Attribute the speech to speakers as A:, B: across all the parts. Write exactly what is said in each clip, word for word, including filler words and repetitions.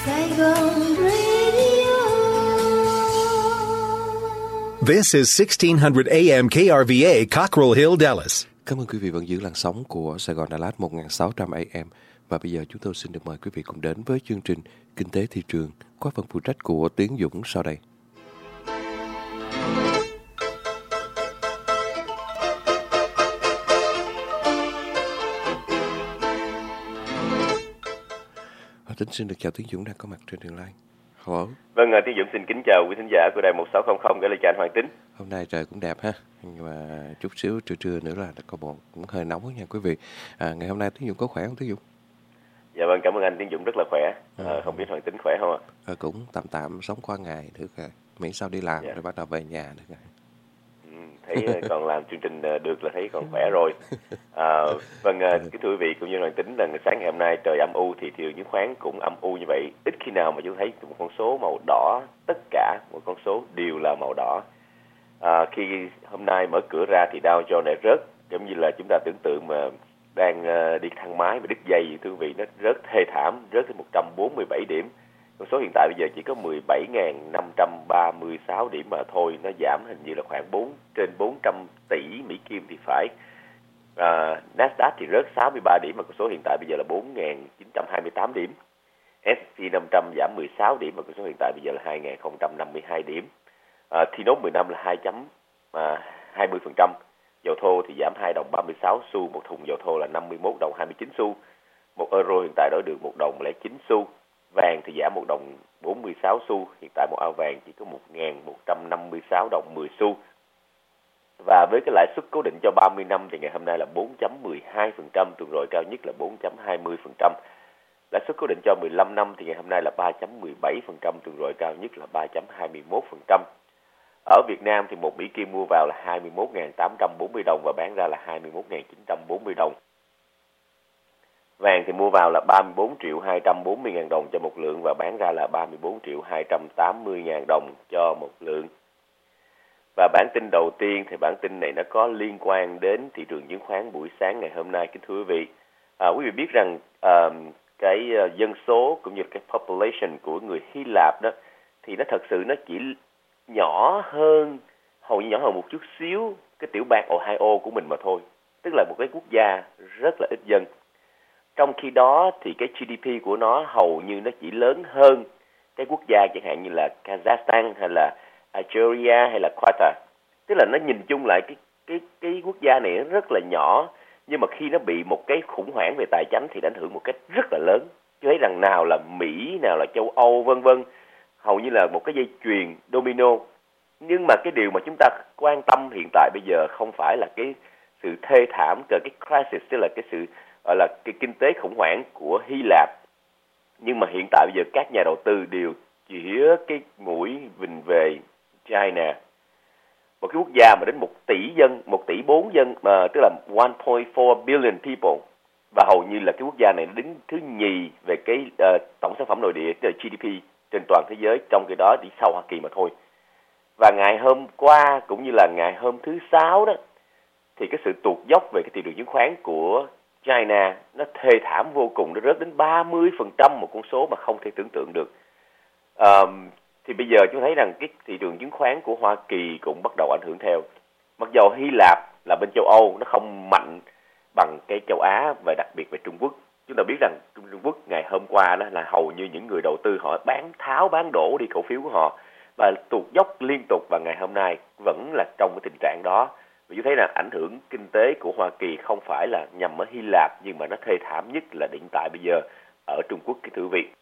A: Saigon Radio.
B: This is sixteen hundred A M K R V A, Cockrell Hill, Dallas.
C: Cảm ơn quý vị vẫn giữ làn sóng của Sài Gòn Đà Lạt một nghìn sáu trăm A M. Và bây giờ chúng tôi xin được mời quý vị cùng đến với chương trình Kinh tế thị trường qua phần phụ trách của Tiến Dũng sau đây. Tính xin được chào Tiến Dũng đang có mặt trên đường line. Hello.
D: Vâng, Tiến Dũng xin kính chào quý thính giả của đài một sáu không không, gửi lời chào anh Hoàng Tính.
C: Hôm nay trời cũng đẹp ha, nhưng mà chút xíu trưa trưa nữa là có bộ cũng hơi nóng nha quý vị. À, ngày hôm nay Tiến Dũng có khỏe không Tiến Dũng?
D: Dạ vâng, cảm ơn anh. Tiến Dũng rất là khỏe. À, không biết Hoàng Tính khỏe không ạ?
C: À, cũng tạm tạm sống qua ngày được rồi. Miễn sao đi làm dạ. Rồi bắt đầu về nhà được rồi.
D: Thấy còn làm chương trình được là thấy còn khỏe rồi. À, vâng, kính thưa quý vị cũng như Hoàng Tính, là sáng ngày hôm nay trời âm u thì thị trường chứng khoán cũng âm u như vậy. Ít khi nào mà chúng thấy một con số màu đỏ, tất cả một con số đều là màu đỏ. À, khi hôm nay mở cửa ra thì Dow Jones này rớt, giống như là chúng ta tưởng tượng mà đang đi thang máy và đứt dây, thưa quý vị, nó rớt thê thảm, rớt tới một trăm bốn mươi bảy điểm. Con số hiện tại bây giờ chỉ có mười bảy nghìn năm trăm ba mươi sáu điểm mà thôi, nó giảm hình như là khoảng bốn trên bốn trăm tỷ Mỹ Kim thì phải. À, Nasdaq thì rớt sáu mươi ba điểm mà con số hiện tại bây giờ là bốn nghìn chín trăm hai mươi tám điểm. ét and pê năm trăm giảm mười sáu điểm mà con số hiện tại bây giờ là hai nghìn không trăm năm mươi hai điểm. À, thì nốt mười năm là hai chấm hai mươi phần trăm. Dầu thô thì giảm hai đồng ba mươi sáu xu, một thùng dầu thô là năm mươi mốt đồng hai mươi chín xu. Một euro hiện tại đổi được một đồng lẻ chín xu. Vàng thì giảm một đồng bốn mươi sáu xu, hiện tại một ao vàng chỉ có một nghìn một trăm năm mươi sáu đồng mười xu. Và với cái lãi suất cố định cho ba mươi năm thì ngày hôm nay là bốn chấm mười hai phần trăm, tuần rồi cao nhất là bốn chấm hai mươi phần trăm. Lãi suất cố định cho mười lăm năm thì ngày hôm nay là ba chấm mười bảy phần trăm, tuần rồi cao nhất là ba chấm hai mươi mốt phần trăm. Ở Việt Nam thì một Mỹ Kim mua vào là hai mươi mốt nghìn tám trăm bốn mươi đồng và bán ra là hai mươi mốt nghìn chín trăm bốn mươi đồng. Vàng thì mua vào là ba mươi bốn triệu hai trăm bốn mươi ngàn đồng cho một lượng và bán ra là ba mươi bốn triệu hai trăm tám mươi ngàn đồng cho một lượng. Và bản tin đầu tiên thì bản tin này nó có liên quan đến thị trường chứng khoán buổi sáng ngày hôm nay, kính thưa quý vị. À, quý vị biết rằng à, cái uh, dân số cũng như cái population của người Hy Lạp đó thì nó thật sự nó chỉ nhỏ hơn, hầu như nhỏ hơn một chút xíu cái tiểu bang Ohio của mình mà thôi. Tức là một cái quốc gia rất là ít dân. Trong khi đó thì cái giê đê pê của nó hầu như nó chỉ lớn hơn cái quốc gia chẳng hạn như là Kazakhstan hay là Algeria hay là Qatar. Tức là nó nhìn chung lại cái cái cái quốc gia này nó rất là nhỏ, nhưng mà khi nó bị một cái khủng hoảng về tài chính thì nó ảnh hưởng một cách rất là lớn. Chứ thấy rằng nào là Mỹ, nào là châu Âu vân vân, hầu như là một cái dây chuyền domino. Nhưng mà cái điều mà chúng ta quan tâm hiện tại bây giờ không phải là cái sự thê thảm, cái crisis, tức là cái sự gọi là cái kinh tế khủng hoảng của Hy Lạp, nhưng mà hiện tại bây giờ các nhà đầu tư đều chĩa cái mũi vình về China, một cái quốc gia mà đến một tỷ dân, một tỷ bốn dân, mà tức là one point four billion people, và hầu như là cái quốc gia này đứng thứ nhì về cái uh, tổng sản phẩm nội địa, tức là giê đê pê trên toàn thế giới, trong cái đó chỉ sau Hoa Kỳ mà thôi. Và ngày hôm qua cũng như là ngày hôm thứ sáu đó thì cái sự tụt dốc về cái thị trường chứng khoán của China nó thê thảm vô cùng, nó rớt đến ba mươi phần trăm, một con số mà không thể tưởng tượng được. À, thì bây giờ chúng thấy rằng cái thị trường chứng khoán của Hoa Kỳ cũng bắt đầu ảnh hưởng theo. Mặc dầu Hy Lạp là bên châu Âu nó không mạnh bằng cái châu Á và đặc biệt về Trung Quốc. Chúng ta biết rằng Trung Quốc ngày hôm qua đó là hầu như những người đầu tư họ bán tháo bán đổ đi cổ phiếu của họ và tụt dốc liên tục, và ngày hôm nay vẫn là trong cái tình trạng đó. Và chúng thấy là ảnh hưởng kinh tế của Hoa Kỳ không phải là nhằm ở Hy Lạp, nhưng mà nó thê thảm nhất là hiện tại bây giờ ở Trung Quốc, kính thưa quý vị.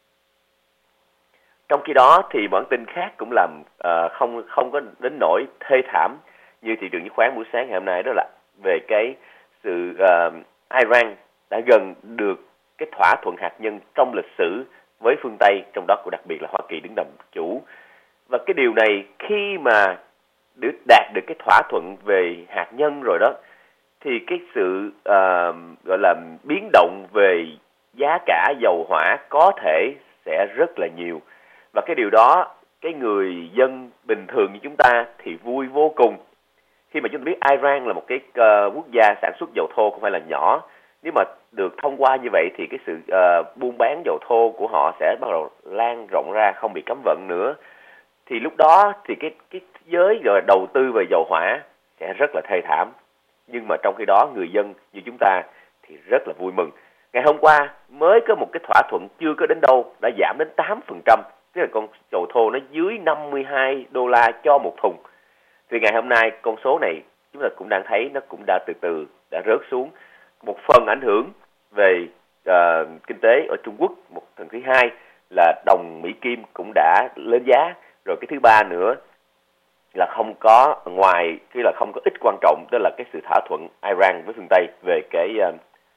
D: Trong khi đó thì bản tin khác cũng làm uh, không không có đến nỗi thê thảm như thị trường chứng khoán buổi sáng ngày hôm nay, đó là về cái sự uh, Iran đã gần được cái thỏa thuận hạt nhân trong lịch sử với phương Tây, trong đó cũng đặc biệt là Hoa Kỳ đứng làm chủ. Và cái điều này khi mà để đạt được cái thỏa thuận về hạt nhân rồi đó, thì cái sự uh, gọi là biến động về giá cả dầu hỏa có thể sẽ rất là nhiều. Và cái điều đó, cái người dân bình thường như chúng ta thì vui vô cùng. Khi mà chúng ta biết Iran là một cái uh, quốc gia sản xuất dầu thô không phải là nhỏ, nếu mà được thông qua như vậy thì cái sự uh, buôn bán dầu thô của họ sẽ bắt đầu lan rộng ra, không bị cấm vận nữa. Thì lúc đó thì cái cái giới rồi đầu tư về dầu hỏa sẽ rất là thê thảm. Nhưng mà trong khi đó người dân như chúng ta thì rất là vui mừng. Ngày hôm qua mới có một cái thỏa thuận chưa có đến đâu đã giảm đến tám phần trăm, tức là con dầu thô nó dưới năm mươi hai đô la cho một thùng. Thì ngày hôm nay con số này chúng ta cũng đang thấy nó cũng đã từ từ đã rớt xuống. Một phần ảnh hưởng về uh, kinh tế ở Trung Quốc, một phần thứ hai là đồng Mỹ Kim cũng đã lên giá. Rồi cái thứ ba nữa là không có ngoài cái là không có ít quan trọng, tức là cái sự thỏa thuận Iran với phương Tây về cái uh,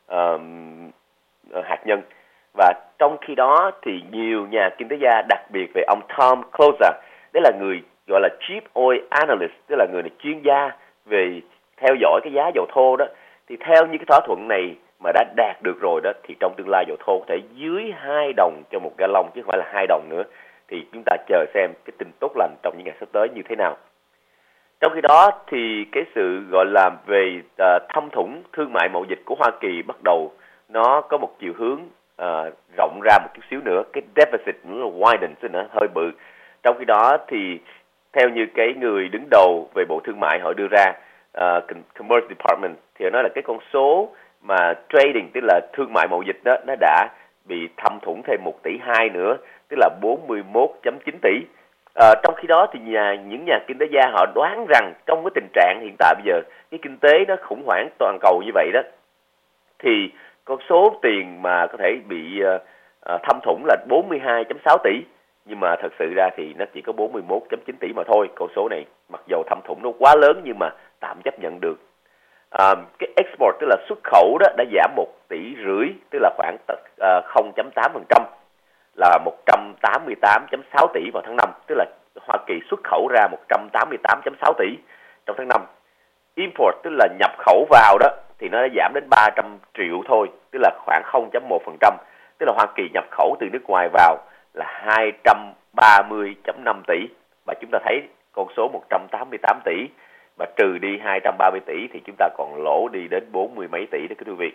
D: uh, hạt nhân. Và trong khi đó thì nhiều nhà kinh tế gia, đặc biệt về ông Tom Closer, đấy là người gọi là Chief Oil Analyst, tức là người này chuyên gia về theo dõi cái giá dầu thô đó, thì theo như cái thỏa thuận này mà đã đạt được rồi đó, thì trong tương lai dầu thô có thể dưới hai đồng cho một gallon chứ không phải là hai đồng nữa. Thì chúng ta chờ xem cái tin tốt lành trong những ngày sắp tới như thế nào. Trong khi đó thì cái sự gọi là về uh, thâm thủng thương mại mậu dịch của Hoa Kỳ bắt đầu nó có một chiều hướng uh, rộng ra một chút xíu nữa, cái deficit nó là widen, tức là hơi bự. Trong khi đó thì theo như cái người đứng đầu về Bộ Thương mại họ đưa ra, uh, Commerce Department, thì họ nói là cái con số mà trading, tức là thương mại mậu dịch đó, nó đã bị thâm thủng thêm một tỷ hai nữa, tức là bốn mươi mốt phẩy chín tỷ. À, trong khi đó thì nhà, những nhà kinh tế gia họ đoán rằng trong cái tình trạng hiện tại bây giờ cái kinh tế nó khủng hoảng toàn cầu như vậy đó, thì con số tiền mà có thể bị uh, uh, thâm thủng là bốn mươi hai phẩy sáu tỷ, nhưng mà thật sự ra thì nó chỉ có bốn mươi mốt phẩy chín tỷ mà thôi. Con số này mặc dù thâm thủng nó quá lớn nhưng mà tạm chấp nhận được. À, cái export, tức là xuất khẩu đó, đã giảm một tỷ rưỡi, tức là khoảng uh, không phẩy tám phần trăm, là một trăm tám mươi tám phẩy sáu tỷ vào tháng năm, tức là Hoa Kỳ xuất khẩu ra một trăm tám mươi tám phẩy sáu tỷ trong tháng năm. Import, tức là nhập khẩu vào đó, thì nó đã giảm đến ba trăm triệu thôi, tức là khoảng không phẩy một phần trăm, tức là Hoa Kỳ nhập khẩu từ nước ngoài vào là hai trăm ba mươi phẩy năm tỷ, và chúng ta thấy con số một trăm tám mươi tám tỷ và trừ đi hai trăm ba mươi tỷ thì chúng ta còn lỗ đi đến bốn mươi mấy tỷ đó quý vị.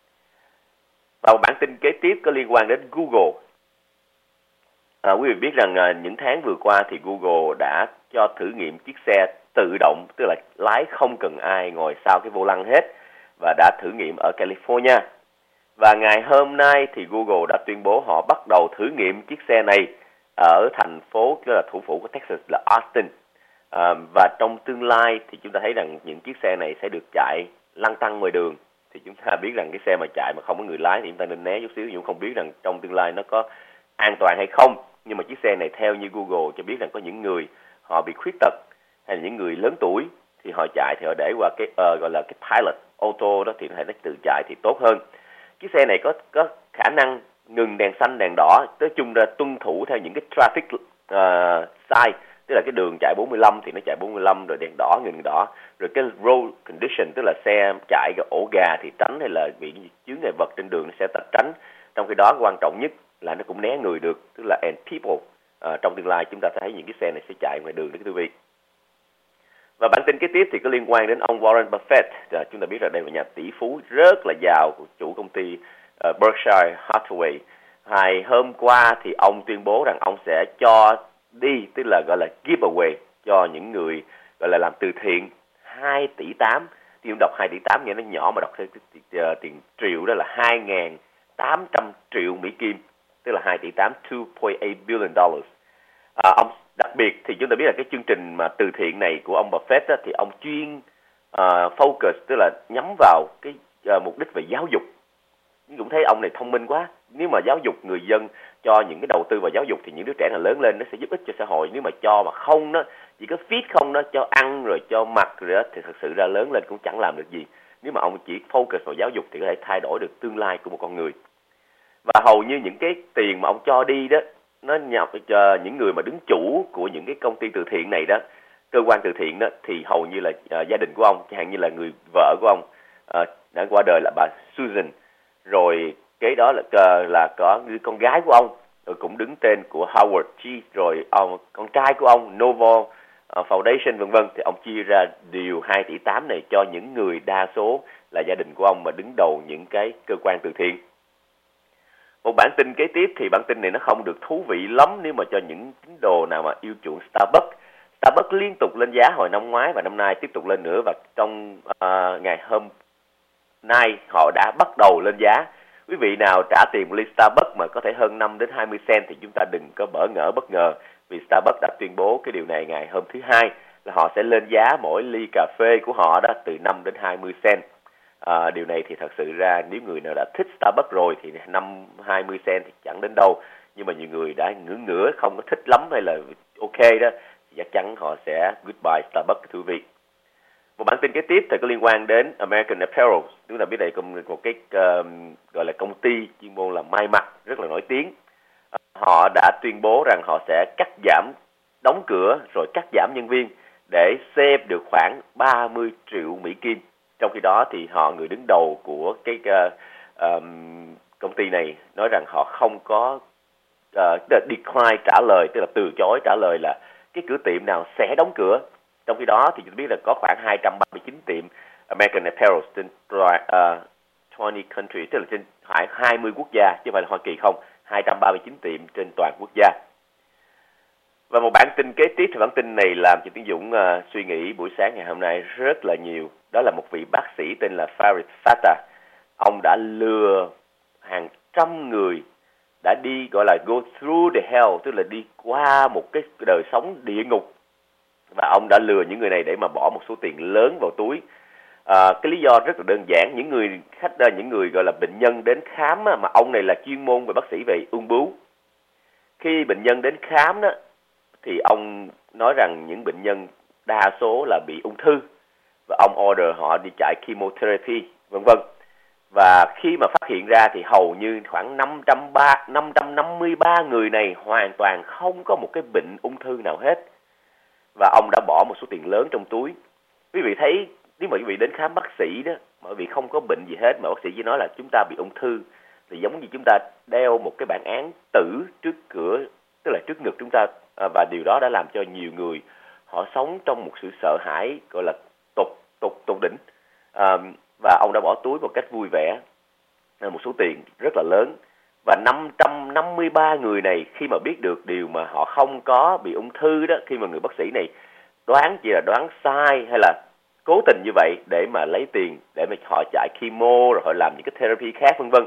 D: Và một bản tin kế tiếp có liên quan đến Google. À, quý vị biết rằng à, những tháng vừa qua thì Google đã cho thử nghiệm chiếc xe tự động, tức là lái không cần ai ngồi sau cái vô lăng hết, và đã thử nghiệm ở California. Và ngày hôm nay thì Google đã tuyên bố họ bắt đầu thử nghiệm chiếc xe này ở thành phố, tức là thủ phủ của Texas là Austin. À, và trong tương lai thì chúng ta thấy rằng những chiếc xe này sẽ được chạy lăn tăn ngoài đường. Thì chúng ta biết rằng cái xe mà chạy mà không có người lái thì chúng ta nên né chút xíu, nhưng không biết rằng trong tương lai nó có an toàn hay không. Nhưng mà chiếc xe này theo như Google cho biết rằng có những người họ bị khuyết tật hay là những người lớn tuổi thì họ chạy thì họ để qua cái uh, gọi là cái pilot auto đó, thì có thể nó tự chạy thì tốt hơn. Chiếc xe này có có khả năng ngừng đèn xanh đèn đỏ, nói chung là tuân thủ theo những cái traffic uh, sign, tức là cái đường chạy bốn mươi lăm thì nó chạy bốn mươi lăm, rồi đèn đỏ ngừng đỏ, rồi cái road condition, tức là xe chạy cái ổ gà thì tránh, hay là bị chướng ngại vật trên đường nó sẽ tách tránh. Trong khi đó quan trọng nhất là nó cũng né người được, tức là and people. À, trong tương lai chúng ta thấy những cái xe này sẽ chạy ngoài đường đó quý vị. Và bản tin kế tiếp thì có liên quan đến ông Warren Buffett. À, chúng ta biết rằng đây là nhà tỷ phú rất là giàu của chủ công ty uh, Berkshire Hathaway. Hai hôm qua thì ông tuyên bố rằng ông sẽ cho đi, tức là gọi là giveaway cho những người gọi là làm từ thiện hai tỷ tám. Thì ông đọc hai tỷ tám nghe nó nhỏ mà đọc theo tiền triệu đó là hai nghìn tám trăm triệu Mỹ Kim, tức là hai tỷ tám, two point eight billion dollars. À, ông đặc biệt thì chúng ta biết là cái chương trình mà từ thiện này của ông Buffett đó, thì ông chuyên uh, focus, tức là nhắm vào cái uh, mục đích về giáo dục. Nhưng cũng thấy ông này thông minh quá. Nếu mà giáo dục người dân, cho những cái đầu tư vào giáo dục thì những đứa trẻ nào lớn lên nó sẽ giúp ích cho xã hội. Nếu mà cho mà không đó, chỉ có feed không đó, cho ăn rồi cho mặc rồi đó, thì thật sự ra lớn lên cũng chẳng làm được gì. Nếu mà ông chỉ focus vào giáo dục thì có thể thay đổi được tương lai của một con người. Và hầu như những cái tiền mà ông cho đi đó, nó nhập cho những người mà đứng chủ của những cái công ty từ thiện này đó, cơ quan từ thiện đó, thì hầu như là uh, gia đình của ông, chẳng hạn như là người vợ của ông uh, đã qua đời là bà Susan, rồi cái đó là uh, là có người con gái của ông, rồi cũng đứng tên của Howard G, rồi ông con trai của ông Novo uh, uh, Foundation vân vân, thì ông chia ra điều hai tỷ tám này cho những người đa số là gia đình của ông mà đứng đầu những cái cơ quan từ thiện. Một bản tin kế tiếp thì bản tin này nó không được thú vị lắm nếu mà cho những tín đồ nào mà yêu chuộng Starbucks. Starbucks liên tục lên giá hồi năm ngoái và năm nay tiếp tục lên nữa, và trong uh, ngày hôm nay họ đã bắt đầu lên giá. Quý vị nào trả tiền một ly Starbucks mà có thể hơn năm đến hai mươi cent thì chúng ta đừng có bỡ ngỡ bất ngờ, vì Starbucks đã tuyên bố cái điều này ngày hôm thứ Hai là họ sẽ lên giá mỗi ly cà phê của họ đó từ năm đến hai mươi cent. À, điều này thì thật sự ra nếu người nào đã thích Starbucks rồi thì năm hai mươi cent thì chẳng đến đâu, nhưng mà nhiều người đã ngửa ngửa không có thích lắm hay là ok đó thì chắc chắn họ sẽ goodbye Starbucks, thưa quý vị. Một bản tin kế tiếp thì có liên quan đến American Apparel. Chúng ta biết đây là một cái uh, gọi là công ty chuyên môn là may mặc rất là nổi tiếng. Uh, họ đã tuyên bố rằng họ sẽ cắt giảm, đóng cửa rồi cắt giảm nhân viên để save được khoảng ba mươi triệu Mỹ Kim. Trong khi đó thì họ, người đứng đầu của cái uh, um, công ty này nói rằng họ không có uh, decline trả lời, tức là từ chối trả lời là cái cửa tiệm nào sẽ đóng cửa. Trong khi đó thì chúng ta biết là có khoảng hai trăm ba mươi chín tiệm American Apparel trên uh, hai mươi country, tức là trên hai mươi quốc gia, chứ không phải là Hoa Kỳ không, hai trăm ba mươi chín tiệm trên toàn quốc gia. Và một bản tin kế tiếp thì bản tin này làm cho Tiến Dũng uh, suy nghĩ buổi sáng ngày hôm nay rất là nhiều. Đó là một vị bác sĩ tên là Farid Fatah. Ông đã lừa hàng trăm người, đã đi gọi là go through the hell, tức là đi qua một cái đời sống địa ngục. Và ông đã lừa những người này để mà bỏ một số tiền lớn vào túi. À, cái lý do rất là đơn giản. Những người khách, những người gọi là bệnh nhân đến khám á, mà ông này là chuyên môn về bác sĩ về ung bướu. Khi bệnh nhân đến khám đó, thì ông nói rằng những bệnh nhân đa số là bị ung thư, và ông order họ đi chạy chemotherapy vân vân. Và khi mà phát hiện ra thì hầu như khoảng năm trăm năm mươi ba người này hoàn toàn không có một cái bệnh ung thư nào hết, và ông đã bỏ một số tiền lớn trong túi. Quý vị thấy nếu mà quý vị đến khám bác sĩ đó mà quý vị không có bệnh gì hết mà bác sĩ chỉ nói là chúng ta bị ung thư, thì giống như chúng ta đeo một cái bản án tử trước cửa, tức là trước ngực chúng ta, và điều đó đã làm cho nhiều người họ sống trong một sự sợ hãi gọi là tột tột tột đỉnh. À, và ông đã bỏ túi một cách vui vẻ một số tiền rất là lớn. Và năm trăm năm mươi ba người này khi mà biết được điều mà họ không có bị ung thư đó, khi mà người bác sĩ này đoán chỉ là đoán sai hay là cố tình như vậy để mà lấy tiền, để mà họ chạy chemo rồi họ làm những cái therapy khác vân vân.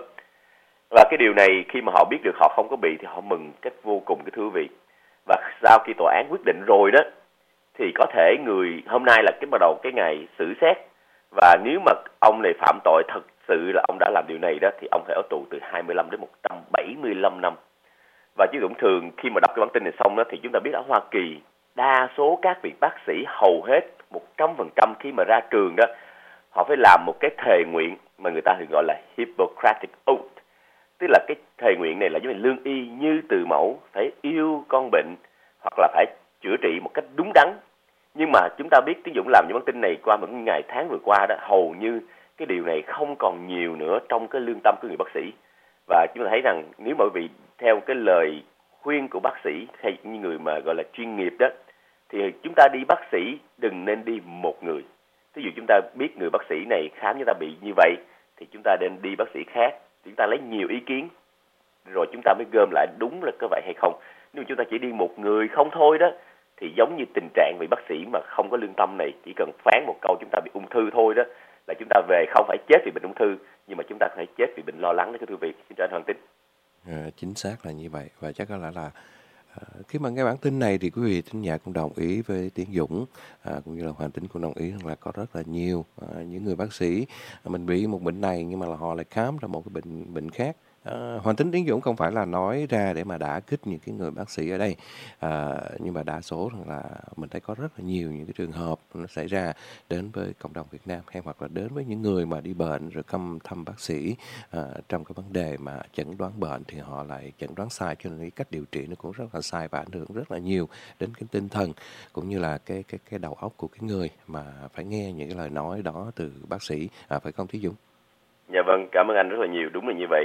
D: Và cái điều này khi mà họ biết được họ không có bị thì họ mừng cách vô cùng, cái thú vị. Và sau khi tòa án quyết định rồi đó thì có thể người hôm nay là cái bắt đầu cái ngày xử xét, và nếu mà ông này phạm tội thật sự là ông đã làm điều này đó thì ông phải ở tù từ hai mươi lăm đến một trăm bảy mươi lăm năm. Và chứ cũng thường khi mà đọc cái bản tin này xong đó thì chúng ta biết ở Hoa Kỳ đa số các vị bác sĩ hầu hết một trăm phần trăm khi mà ra trường đó họ phải làm một cái thề nguyện mà người ta thường gọi là Hippocratic Oath. Tức là cái thề nguyện này là giống như lương y như từ mẫu, phải yêu con bệnh hoặc là phải chữa trị một cách đúng đắn. Nhưng mà chúng ta biết Tiến Dũng làm những bản tin này qua những ngày tháng vừa qua đó, hầu như cái điều này không còn nhiều nữa trong cái lương tâm của người bác sĩ. Và chúng ta thấy rằng nếu mọi vị theo cái lời khuyên của bác sĩ hay những người mà gọi là chuyên nghiệp đó, thì chúng ta đi bác sĩ đừng nên đi một người. Ví dụ chúng ta biết người bác sĩ này khám chúng ta bị như vậy thì chúng ta nên đi bác sĩ khác. Chúng ta lấy nhiều ý kiến rồi chúng ta mới gom lại đúng là có vậy hay không. Nếu chúng ta chỉ đi một người không thôi đó thì giống như tình trạng vị bác sĩ mà không có lương tâm này, chỉ cần phán một câu chúng ta bị ung thư thôi đó là chúng ta về không phải chết vì bệnh ung thư, nhưng mà chúng ta phải chết vì bệnh lo lắng đó, thưa quý vị. Xin chào anh Hoàng Tín.
C: À, chính xác là như vậy, và chắc có lẽ là à, khi mà nghe bản tin này thì quý vị thính giả cũng đồng ý với Tiến Dũng, à, cũng như là Hoàng Tín cũng đồng ý rằng là có rất là nhiều à, những người bác sĩ à, mình bị một bệnh này nhưng mà là họ lại khám ra một cái bệnh bệnh khác. À, Hoàng Tín, Tiến Dũng không phải là nói ra để mà đả kích những cái người bác sĩ ở đây, à, nhưng mà đa số rằng là mình thấy có rất là nhiều những cái trường hợp nó xảy ra đến với cộng đồng Việt Nam, hay hoặc là đến với những người mà đi bệnh rồi thăm thăm bác sĩ à, trong cái vấn đề mà chẩn đoán bệnh thì họ lại chẩn đoán sai, cho nên cái cách điều trị nó cũng rất là sai và ảnh hưởng rất là nhiều đến cái tinh thần cũng như là cái cái cái đầu óc của cái người mà phải nghe những cái lời nói đó từ bác sĩ, à, phải không Tiến Dũng?
D: Dạ vâng, cảm ơn anh rất là nhiều. Đúng là như vậy.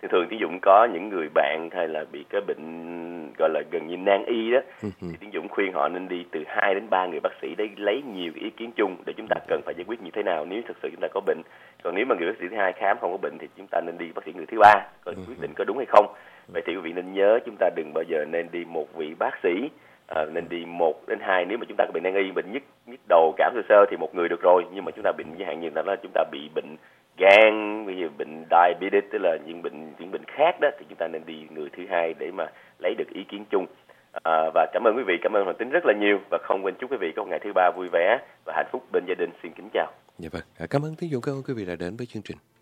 D: Thường thường Tiến Dũng có những người bạn hay là bị cái bệnh gọi là gần như nan y đó, thì Tiến Dũng khuyên họ nên đi từ hai đến ba người bác sĩ để lấy nhiều ý kiến chung để chúng ta cần phải giải quyết như thế nào nếu thực sự chúng ta có bệnh. Còn nếu mà người bác sĩ thứ hai khám không có bệnh thì chúng ta nên đi bác sĩ người thứ ba coi quyết định có đúng hay không. Vậy thì quý vị nên nhớ chúng ta đừng bao giờ nên đi một vị bác sĩ, à, nên đi một đến hai. Nếu mà chúng ta có bệnh nan y, bệnh nhức nhức đầu, cảm sơ sơ thì một người được rồi, nhưng mà chúng ta bệnh với hạn như là chúng ta bị bệnh gan, bây giờ bệnh diabetes, tức là những bệnh những bệnh khác đó, thì chúng ta nên đi người thứ hai để mà lấy được ý kiến chung. À, và cảm ơn quý vị, cảm ơn Hoàng Tính rất là nhiều, và không quên chúc quý vị có một ngày thứ ba vui vẻ và hạnh phúc bên gia đình. Xin kính chào.
C: Dạ vâng, cảm ơn Tiến Dũng, cảm ơn quý vị đã đến với chương trình.